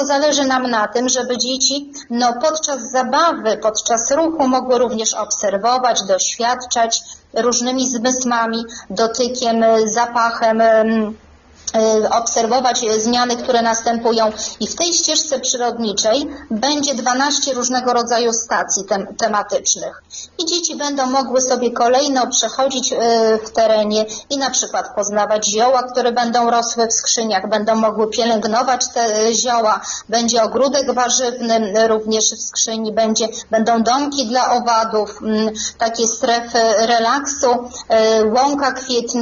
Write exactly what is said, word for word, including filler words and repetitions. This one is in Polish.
bardzo zależy nam na tym, żeby dzieci no, podczas zabawy, podczas ruchu mogły również obserwować, doświadczać różnymi zmysłami, dotykiem, zapachem, obserwować zmiany, które następują i w tej ścieżce przyrodniczej będzie dwanaście różnego rodzaju stacji tem tematycznych i dzieci będą mogły sobie kolejno przechodzić w terenie i na przykład poznawać zioła, które będą rosły w skrzyniach, będą mogły pielęgnować te zioła, będzie ogródek warzywny również w skrzyni, będzie, będą domki dla owadów, takie strefy relaksu, łąka kwietna.